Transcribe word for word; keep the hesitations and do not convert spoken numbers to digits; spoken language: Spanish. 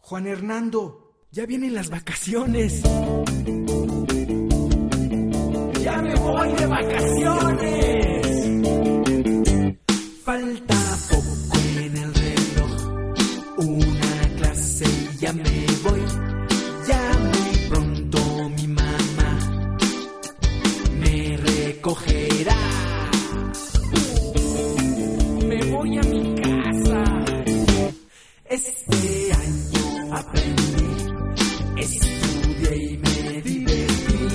Juan Hernando, ya vienen las vacaciones. ¡Ya me voy de vacaciones! Falta